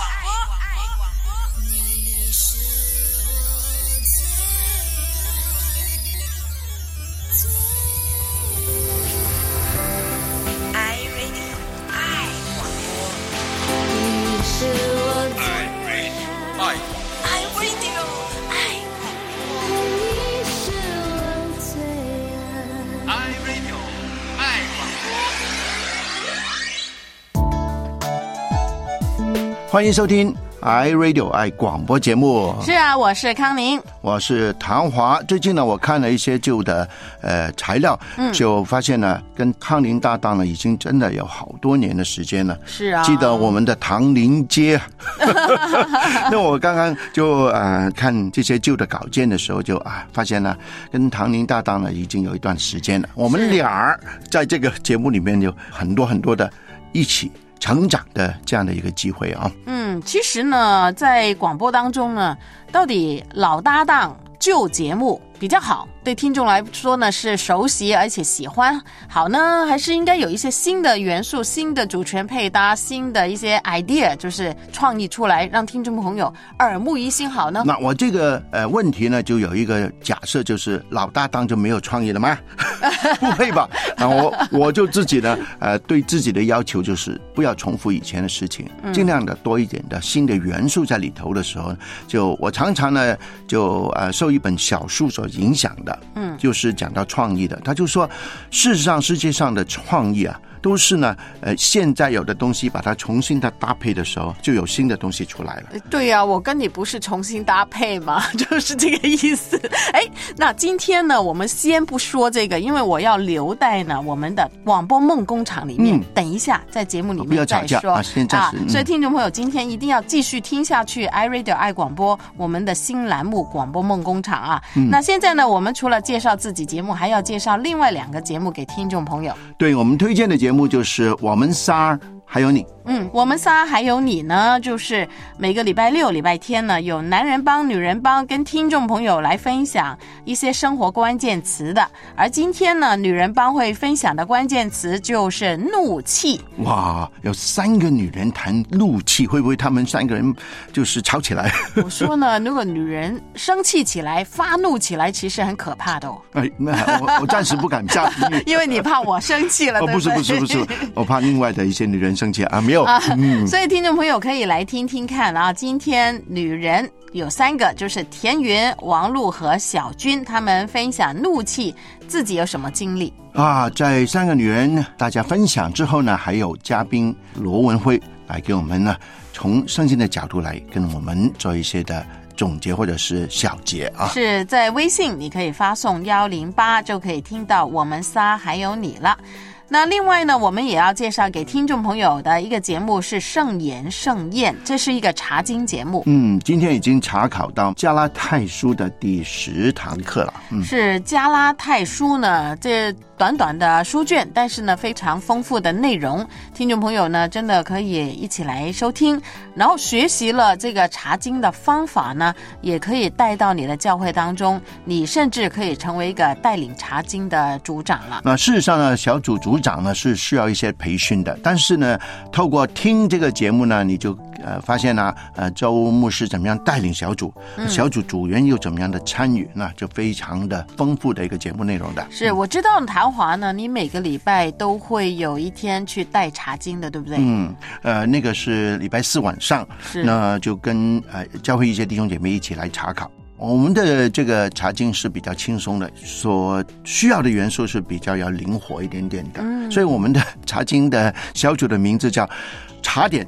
欢迎收听 iRadio 爱广播节目。 是啊，我是康宁， 我是唐华。最近呢，我看了一些旧的材料，就发现呢，跟康宁搭档呢，已经真的有好多年的时间了。 是啊， 记得我们的唐宁街。那我刚刚就看这些旧的稿件的时候就，发现呢，跟唐宁搭档呢已经有一段时间了。我们俩在这个节目里面有很多很多的一起成长的这样的一个机会啊。 其实呢，在广播当中呢，到底老搭档旧节目比较好，对听众来说呢是熟悉而且喜欢好呢，还是应该有一些新的元素、新的主持人配搭、新的一些 idea， 就是创意出来，让听众朋友耳目一新好呢？ 那我这个问题呢，就有一个假设，就是老搭档就没有创意了吗？不配吧？那我就自己呢，对自己的要求就是不要重复以前的事情，尽量的多一点的新的元素在里头的时候，就我常常呢就受一本小书所影响的，就是讲到创意的，他就说，事实上世界上的创意都是呢，现在有的东西把它重新的搭配的时候，就有新的东西出来了。 对呀，我跟你不是重新搭配吗？就是这个意思。那今天呢，我们先不说这个，因为我要留待呢我们的广播梦工厂里面，等一下在节目里面再说。 不要吵架先暂时。 所以听众朋友今天一定要继续听下去 iRadio 爱广播我们的新栏目广播梦工厂啊。那现在呢，我们除了介绍自己节目，还要介绍另外2个节目给听众朋友。 对，我们推荐的节目就是我们仨还有你。 我们仨还有你呢，就是每个礼拜六、礼拜天呢，有男人帮、女人帮，跟听众朋友来分享一些生活关键词的。而今天呢，女人帮会分享的关键词就是怒气。哇，有3个女人谈怒气，会不会他们3个人就是吵起来？我说呢，如果女人生气起来、发怒起来，其实很可怕的哦。 我暂时不敢下， 因为你怕我生气了，对不对？ 不是，我怕另外的一些女人生气没有。 所以听众朋友可以来听听看啊，今天女人有3个，就是田云、王璐和小军，他们分享怒气，自己有什么经历在3个女人大家分享之后呢，还有嘉宾罗文辉来给我们呢，从圣经的角度来跟我们做一些的总结或者是小结是在微信你可以发送108就可以听到我们仨还有你了。那另外呢，我们也要介绍给听众朋友的一个节目是盛言盛宴，这是一个查经节目。今天已经查考到加拉太书的第10堂课了。是加拉太书呢，这短短的书卷，但是呢非常丰富的内容，听众朋友呢真的可以一起来收听，然后学习了这个查经的方法呢，也可以带到你的教会当中，你甚至可以成为一个带领查经的组长了。 那事实上呢，小组组长呢是需要一些培训的，但是呢透过听这个节目呢，你就发现呢周牧师怎么样带领小组，小组组员又怎么样的参与，那就非常的丰富的一个节目内容的。 是，我知道谭华呢，你每个礼拜都会有一天去带查经的，对不对？ 那个是礼拜4晚上，那就跟教会一些弟兄姐妹一起来查考。我们的这个查经是比较轻松的，所需要的元素是比较要灵活一点点的，所以我们的查经的小组的名字叫茶点，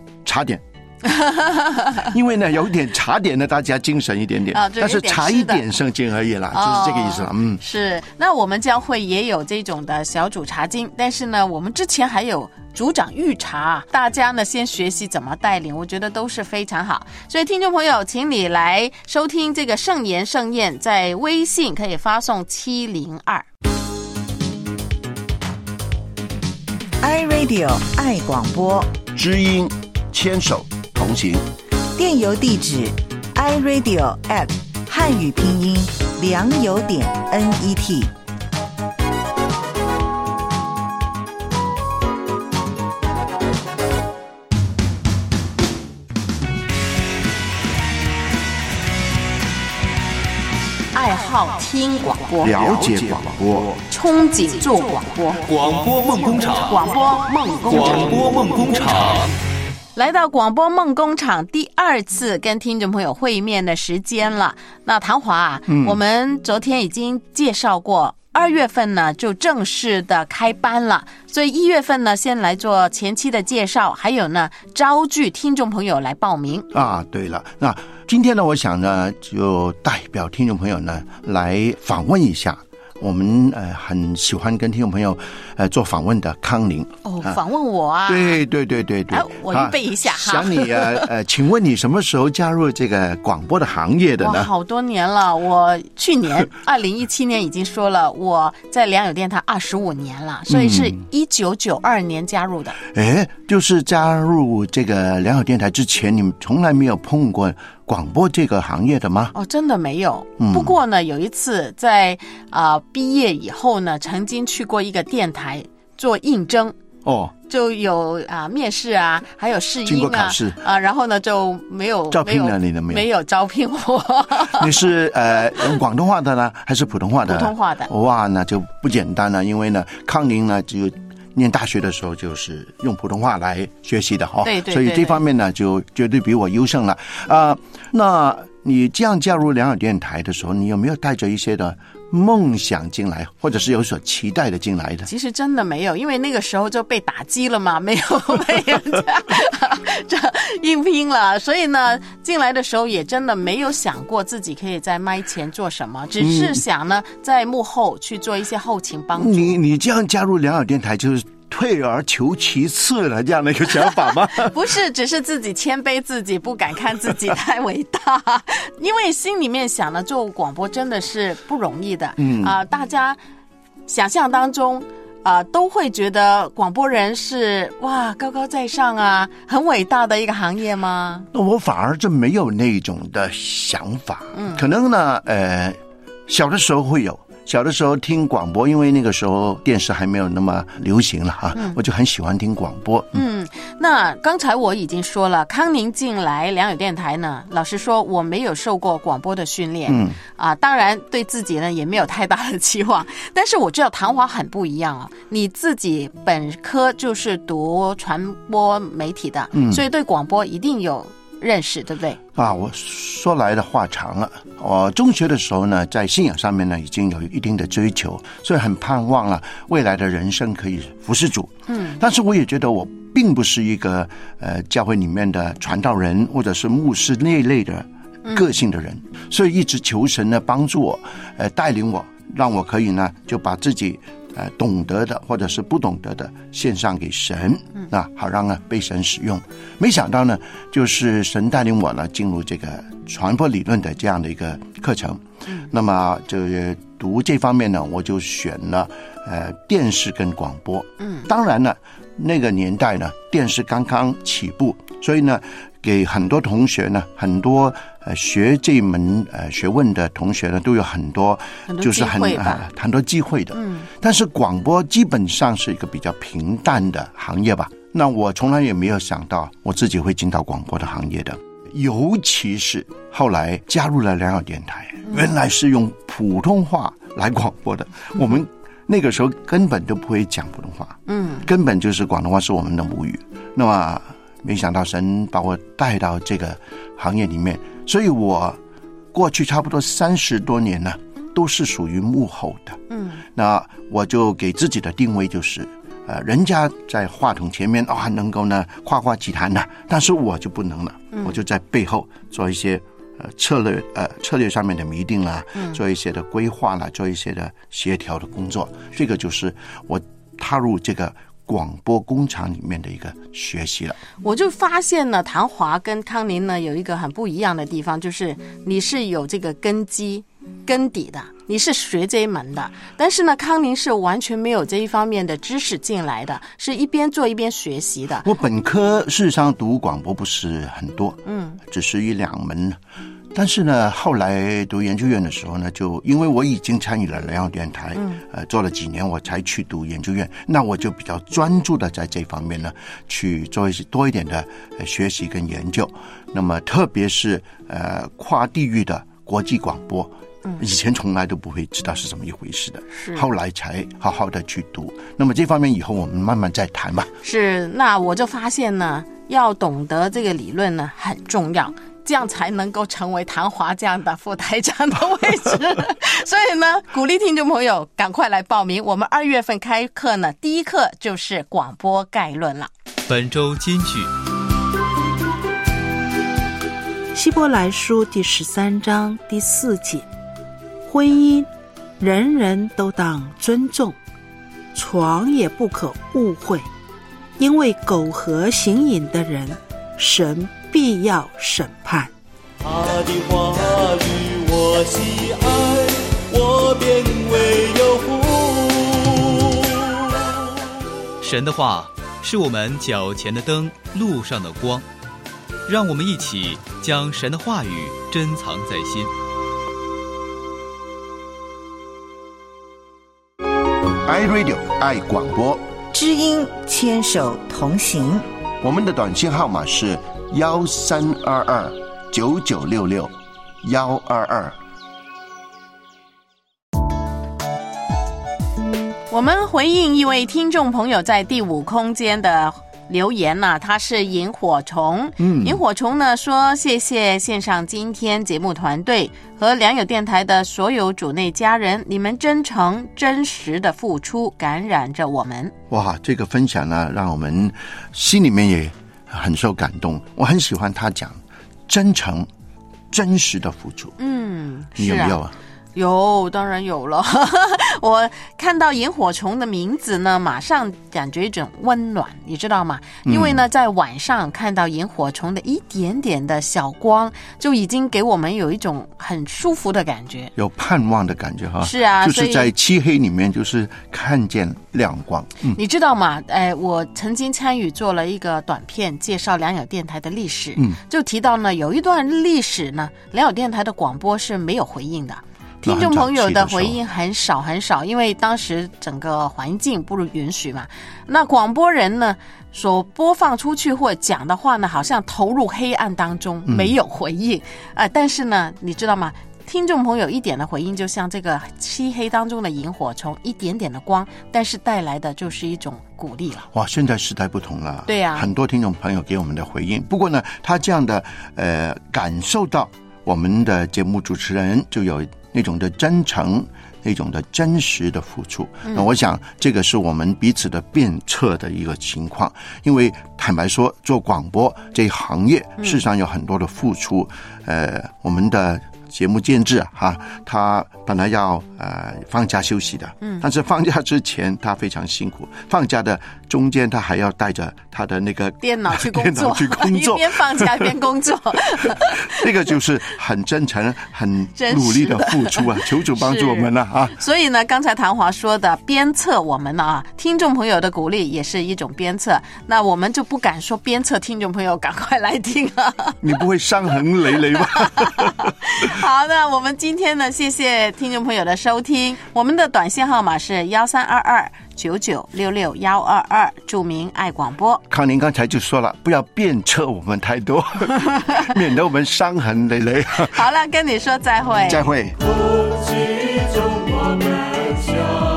因为呢有点茶点呢，大家精神一点点，但是茶一点圣经而已啦，就是这个意思了。 是。那我们教会也有这种的小组查经，但是呢，我们之前还有组长预查，大家呢先学习怎么带领，我觉得都是非常好。所以听众朋友，请你来收听这个盛言盛宴，在微信可以发送702。 iRadio 爱广播， 知音牵手同行。 电邮地址 iRadio@ 汉语拼音良友点 net。 好听广播， 了解广播， 憧憬做广播。 广播梦工厂， 广播梦工厂， 广播梦工厂。 来到广播梦工厂第二次跟听众朋友会面的时间了。那唐华啊，我们昨天已经介绍过，2月份呢就正式的开班了，所以1月份呢先来做前期的介绍，还有呢招聚听众朋友来报名啊。对了，那今天呢，我想呢就代表听众朋友呢来访问一下我们很喜欢跟听众朋友做访问的康宁。 访问我啊？ 对， 我预备一下哈。 想你请问你什么时候加入这个广播的行业的呢？ 好多年了，我去年2017年已经说了，我在良友电台25年了，所以是1992年加入的。 就是加入这个良友电台之前，你们从来没有碰过广播这个行业的吗？ 真的没有。不过呢，有一次在毕业以后呢，曾经去过一个电台做应征。就有面试啊，还有试音啊， 经过考试然后呢就没有招聘了你了没有？ 没有招聘我。 你是用广东话的呢，还是普通话的？ 普通话的。 哇，那就不简单了，因为呢，康宁呢就念大学的时候就是用普通话来学习的对， 所以这方面呢就绝对比我优胜了那你这样加入良友电台的时候，你有没有带着一些的梦想进来，或者是有所期待的进来的？ 其实真的没有，因为那个时候就被打击了嘛，没有这应聘了，所以呢进来的时候也真的没有想过自己可以在麦前做什么，只是想呢在幕后去做一些后勤帮助。 你这样加入良友电台就是退而求其次了，这样的一个想法吗？ 不是，只是自己谦卑自己，不敢看自己太伟大。因为心里面想呢，做广播真的是不容易的。大家想象当中都会觉得广播人是哇高高在上啊，很伟大的一个行业吗？ 我反而就没有那种的想法。可能呢小的时候会有。小的时候听广播，因为那个时候电视还没有那么流行了我就很喜欢听广播。 那刚才我已经说了，康宁进来良友电台呢，老实说我没有受过广播的训练。当然对自己呢也没有太大的期望，但是我知道唐华很不一样你自己本科就是读传播媒体的，所以对广播一定有认识，对不对？ 我说来的话长了。我中学的时候呢，在信仰上面呢已经有一定的追求，所以很盼望了未来的人生可以服侍主。但是我也觉得我并不是一个教会里面的传道人或者是牧师那一类的个性的人，所以一直求神呢帮助我，带领我，让我可以呢就把自己懂得的或者是不懂得的献上给神，好让被神使用。没想到呢，就是神带领我呢进入这个传播理论的这样的一个课程。那么就读这方面呢，我就选了电视跟广播。当然了，那个年代呢，电视刚刚起步，所以呢，给很多同学呢，很多学这门学问的同学呢，都有很多就是很多机会的。但是广播基本上是一个比较平淡的行业吧。那我从来也没有想到我自己会进到广播的行业的，尤其是后来加入了良友电台，原来是用普通话来广播的。我们那个时候根本都不会讲普通话，根本就是广东话是我们的母语。那么没想到神把我带到这个行业里面，所以我过去差不多30多年呢，都是属于幕后的。那我就给自己的定位就是人家在话筒前面能够呢夸夸其谈的，但是我就不能了。我就在背后做一些策略上面的拟定啦，做一些的规划啦，做一些的协调的工作。这个就是我踏入这个广播工厂里面的一个学习了。我就发现呢，唐华跟康宁呢有一个很不一样的地方，就是你是有这个根基根底的，你是学这一门的，但是呢康宁是完全没有这一方面的知识进来的，是一边做一边学习的。 我本科事实上读广播不是很多，只是1-2门。但是呢后来读研究院的时候呢，就因为我已经参与了良友电台，做了几年我才去读研究院，那我就比较专注的在这方面呢去做一些多一点的学习跟研究。那么特别是跨地域的国际广播， 以前从来都不会知道是怎么一回事的， 是后来才好好的去读。那么这方面以后我们慢慢再谈吧。 是，那我就发现呢，要懂得这个理论呢很重要，这样才能够成为谭华这样的副台长的位置。所以呢，鼓励听众朋友赶快来报名。我们2月份开课呢，第一课就是广播概论了。 本周金句， 希伯来书第13章第4节，婚姻人人都当尊重，床也不可误会，因为苟合行淫的人，神必要审判。 他的话语我喜爱，我便为有福。 神的话是我们脚前的灯，路上的光。让我们一起将神的话语珍藏在心。 iRadio 爱广播， 知音牵手同行。 我们的短信号码是132299661222。 我们回应一位听众朋友在第5空间的留言呢，他是萤火虫。萤火虫呢说，谢谢线上今天节目团队和良友电台的所有主内家人，你们真诚真实的付出感染着我们。 哇，这个分享呢让我们心里面也很受感动。我很喜欢他讲真诚真实的付出。你有没有啊？ 有，当然有了。我看到萤火虫的名字呢，马上感觉一种温暖，你知道吗？因为呢，在晚上看到萤火虫的一点点的小光，就已经给我们有一种很舒服的感觉， 有盼望的感觉哈。 是啊， 就是在漆黑里面，就是看见亮光。 你知道吗？我曾经参与做了一个短片，介绍良友电台的历史。就提到呢，有一段历史呢，良友电台的广播是没有回应的。听众朋友的回应很少很少，因为当时整个环境不允许嘛。那广播人呢所播放出去或讲的话呢，好像投入黑暗当中，没有回应。但是呢，你知道吗？听众朋友一点的回应，就像这个漆黑当中的萤火虫，一点点的光，但是带来的就是一种鼓励了。 哇，现在时代不同了， 对啊， 很多听众朋友给我们的回应。不过呢，他这样的感受到我们的节目主持人就有那种的真诚，那种的真实的付出。那我想这个是我们彼此的鞭策的一个情况。因为坦白说，做广播这一行业事实上有很多的付出。我们的节目监制他本来要放假休息的，但是放假之前他非常辛苦，放假的中间他还要带着他的那个电脑去工作，一边放假一边工作。 这个就是很真诚、很努力的付出啊！求主帮助我们了啊！ 所以呢，刚才谭华说的鞭策我们啊，听众朋友的鼓励也是一种鞭策。那我们就不敢说鞭策听众朋友赶快来听了， 你不会伤痕累累吧？ 好的，我们今天呢，谢谢听众朋友的收听。我们的短信号码是132299661222，注明爱广播。 康宁刚才就说了，不要鞭策我们太多，免得我们伤痕累累。 好了，跟你说再会。 再会。 空气中我们相